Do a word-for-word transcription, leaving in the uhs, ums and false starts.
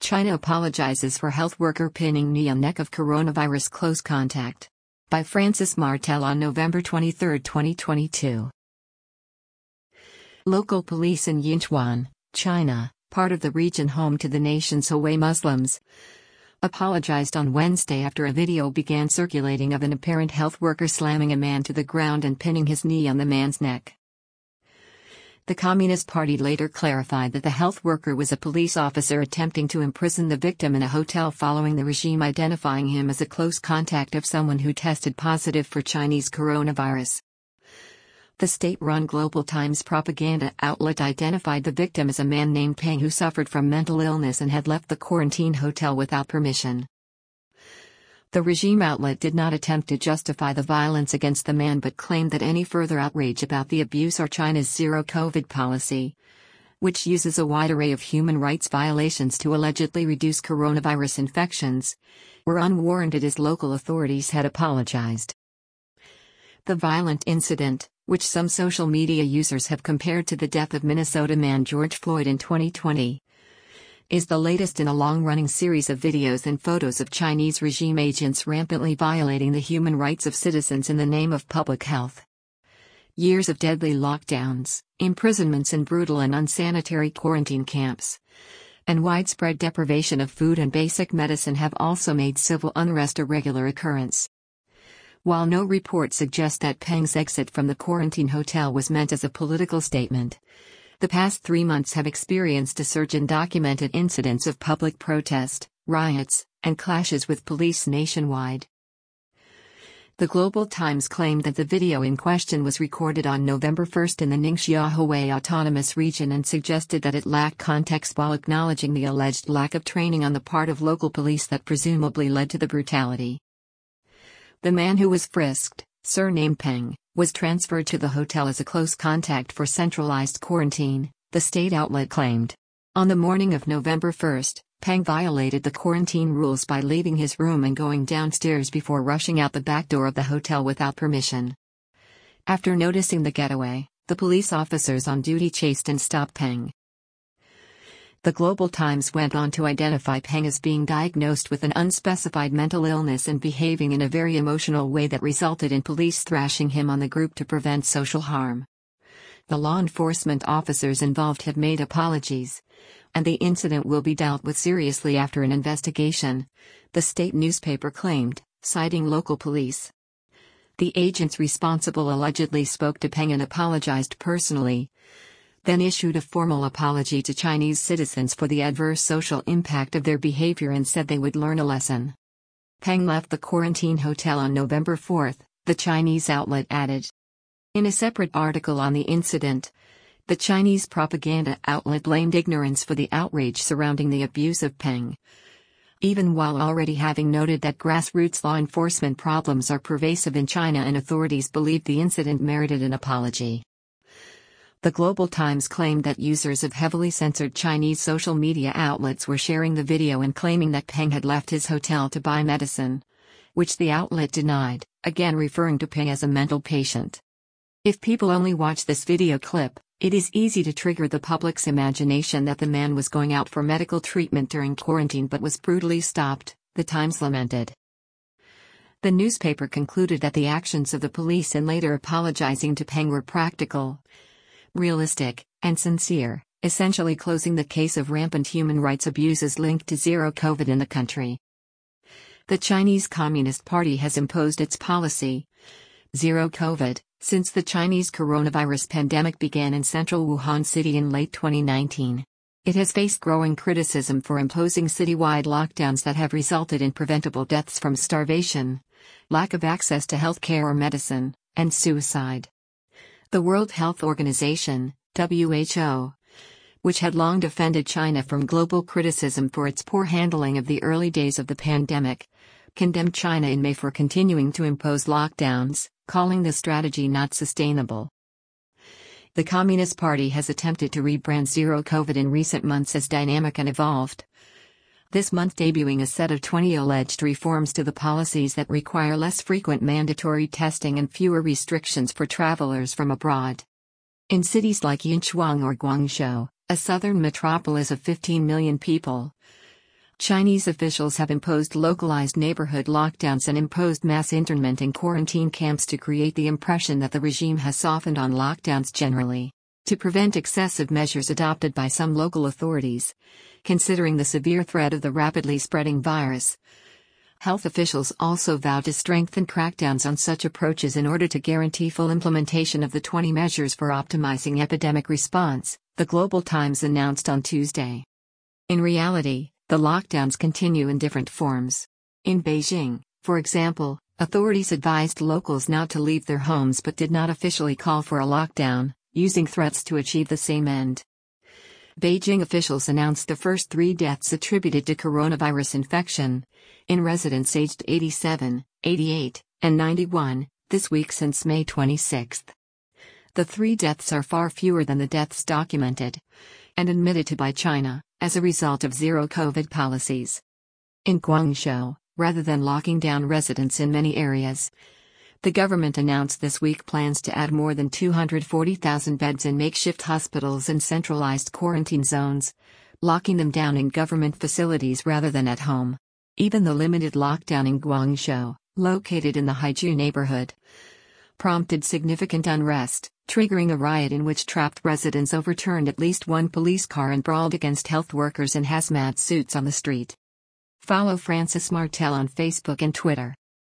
China apologizes for health worker pinning knee on neck of coronavirus close contact. By Francis Martel on November twenty-third, twenty twenty-two. Local police in Yinchuan, China, part of the region home to the nation's Hui Muslims, apologized on Wednesday after a video began circulating of an apparent health worker slamming a man to the ground and pinning his knee on the man's neck. The Communist Party later clarified that the health worker was a police officer attempting to imprison the victim in a hotel following the regime identifying him as a close contact of someone who tested positive for Chinese coronavirus. The state-run Global Times propaganda outlet identified the victim as a man named Peng who suffered from mental illness and had left the quarantine hotel without permission. The regime outlet did not attempt to justify the violence against the man but claimed that any further outrage about the abuse or China's zero-COVID policy, which uses a wide array of human rights violations to allegedly reduce coronavirus infections, were unwarranted as local authorities had apologized. The violent incident, which some social media users have compared to the death of Minnesota man George Floyd in twenty twenty, is the latest in a long-running series of videos and photos of Chinese regime agents rampantly violating the human rights of citizens in the name of public health. Years of deadly lockdowns, imprisonments in brutal and unsanitary quarantine camps, and widespread deprivation of food and basic medicine have also made civil unrest a regular occurrence. While no report suggests that Peng's exit from the quarantine hotel was meant as a political statement, the past three months have experienced a surge in documented incidents of public protest, riots, and clashes with police nationwide. The Global Times claimed that the video in question was recorded on November first in the Ningxia Hui Autonomous Region and suggested that it lacked context while acknowledging the alleged lack of training on the part of local police that presumably led to the brutality. The man who was frisked, surnamed Peng, was transferred to the hotel as a close contact for centralized quarantine, the state outlet claimed. On the morning of November first, Peng violated the quarantine rules by leaving his room and going downstairs before rushing out the back door of the hotel without permission. After noticing the getaway, the police officers on duty chased and stopped Peng. The Global Times went on to identify Peng as being diagnosed with an unspecified mental illness and behaving in a very emotional way that resulted in police thrashing him on the group to prevent social harm. The law enforcement officers involved have made apologies, and the incident will be dealt with seriously after an investigation, the state newspaper claimed, citing local police. The agents responsible allegedly spoke to Peng and apologized personally, then issued a formal apology to Chinese citizens for the adverse social impact of their behavior and said they would learn a lesson. Peng left the quarantine hotel on November fourth, the Chinese outlet added. In a separate article on the incident, the Chinese propaganda outlet blamed ignorance for the outrage surrounding the abuse of Peng, even while already having noted that grassroots law enforcement problems are pervasive in China and authorities believed the incident merited an apology. The Global Times claimed that users of heavily censored Chinese social media outlets were sharing the video and claiming that Peng had left his hotel to buy medicine, which the outlet denied, again referring to Peng as a mental patient. If people only watch this video clip, it is easy to trigger the public's imagination that the man was going out for medical treatment during quarantine but was brutally stopped, the Times lamented. The newspaper concluded that the actions of the police in later apologizing to Peng were practical, realistic, and sincere, essentially closing the case of rampant human rights abuses linked to zero COVID in the country. The Chinese Communist Party has imposed its policy, zero COVID, since the Chinese coronavirus pandemic began in central Wuhan City in late twenty nineteen. It has faced growing criticism for imposing citywide lockdowns that have resulted in preventable deaths from starvation, lack of access to health care or medicine, and suicide. The World Health Organization, W H O, which had long defended China from global criticism for its poor handling of the early days of the pandemic, condemned China in May for continuing to impose lockdowns, calling the strategy not sustainable. The Communist Party has attempted to rebrand Zero COVID in recent months as dynamic and evolved, this month debuting a set of twenty alleged reforms to the policies that require less frequent mandatory testing and fewer restrictions for travelers from abroad. In cities like Yinchuan or Guangzhou, a southern metropolis of fifteen million people, Chinese officials have imposed localized neighborhood lockdowns and imposed mass internment in quarantine camps to create the impression that the regime has softened on lockdowns generally, to prevent excessive measures adopted by some local authorities, considering the severe threat of the rapidly spreading virus. Health officials also vow to strengthen crackdowns on such approaches in order to guarantee full implementation of the twenty measures for optimizing epidemic response, the Global Times announced on Tuesday. In reality, the lockdowns continue in different forms. In Beijing, for example, authorities advised locals not to leave their homes but did not officially call for a lockdown, using threats to achieve the same end. Beijing officials announced the first three deaths attributed to coronavirus infection, in residents aged eighty-seven, eighty-eight, and ninety-one, this week since May twenty-sixth. The three deaths are far fewer than the deaths documented and admitted to by China, as a result of zero-COVID policies. In Guangzhou, rather than locking down residents in many areas, the government announced this week plans to add more than two hundred forty thousand beds in makeshift hospitals and centralized quarantine zones, locking them down in government facilities rather than at home. Even the limited lockdown in Guangzhou, located in the Haizhu neighborhood, prompted significant unrest, triggering a riot in which trapped residents overturned at least one police car and brawled against health workers in hazmat suits on the street. Follow Francis Martel on Facebook and Twitter.